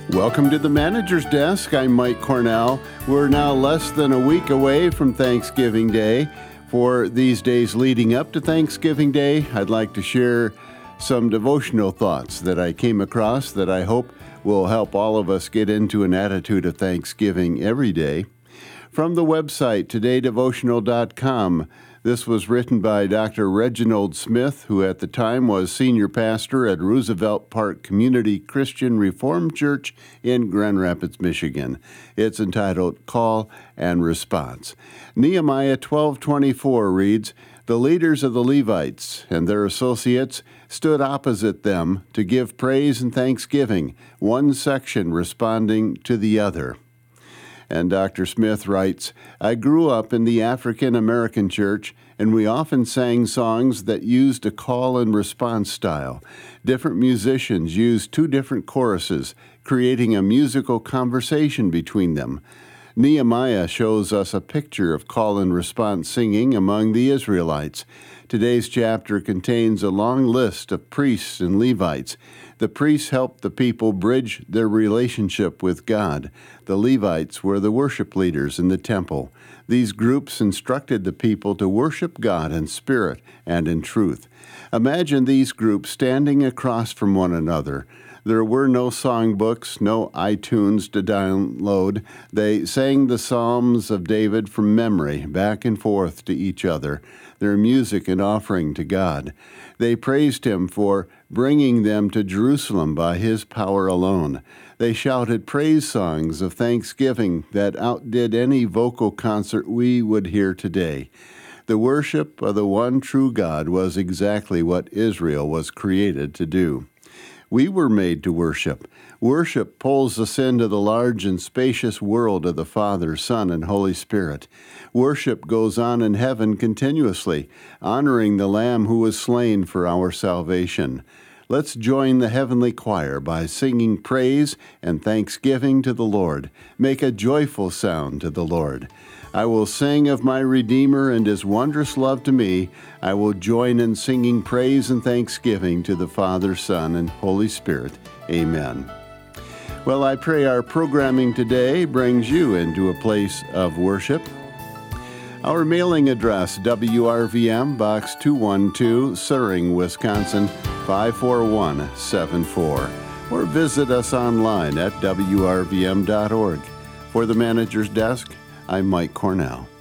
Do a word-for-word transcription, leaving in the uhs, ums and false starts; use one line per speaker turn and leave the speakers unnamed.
Welcome to the Manager's Desk. I'm Mike Cornell. We're now less than a week away from Thanksgiving Day. For these days leading up to Thanksgiving Day, I'd like to share some devotional thoughts that I came across that I hope will help all of us get into an attitude of thanksgiving every day. From the website today devotional dot com, this was written by Doctor Reginald Smith, who at the time was senior pastor at Roosevelt Park Community Christian Reformed Church in Grand Rapids, Michigan. It's entitled Call and Response. Nehemiah twelve twenty-four reads, "The leaders of the Levites and their associates stood opposite them to give praise and thanksgiving, one section responding to the other." And Doctor Smith writes, "I grew up in the African American church, and we often sang songs that used a call and response style. Different musicians used two different choruses, creating a musical conversation between them. Nehemiah shows us a picture of call and response singing among the Israelites. Today's chapter contains a long list of priests and Levites. The priests helped the people bridge their relationship with God. The Levites were the worship leaders in the temple. These groups instructed the people to worship God in spirit and in truth. Imagine these groups standing across from one another. There were no songbooks, no iTunes to download. They sang the Psalms of David from memory, back and forth to each other, their music and offering to God. They praised him for bringing them to Jerusalem by his power alone. They shouted praise songs of thanksgiving that outdid any vocal concert we would hear today. The worship of the one true God was exactly what Israel was created to do. We were made to worship. Worship pulls us into the large and spacious world of the Father, Son, and Holy Spirit. Worship goes on in heaven continuously, honoring the Lamb who was slain for our salvation. Let's join the heavenly choir by singing praise and thanksgiving to the Lord. Make a joyful sound to the Lord. I will sing of my Redeemer and his wondrous love to me. I will join in singing praise and thanksgiving to the Father, Son, and Holy Spirit. Amen." Well, I pray our programming today brings you into a place of worship. Our mailing address, W R V M, Box two one two, Suring, Wisconsin, five four one seven four. Or visit us online at W R V M dot org. For the Manager's Desk, I'm Mike Cornell.